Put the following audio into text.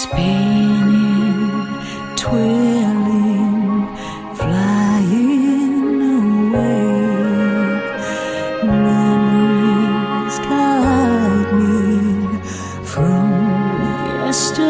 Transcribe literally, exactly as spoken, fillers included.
spinning, twirling, flying away. Memories guide me from yesterday.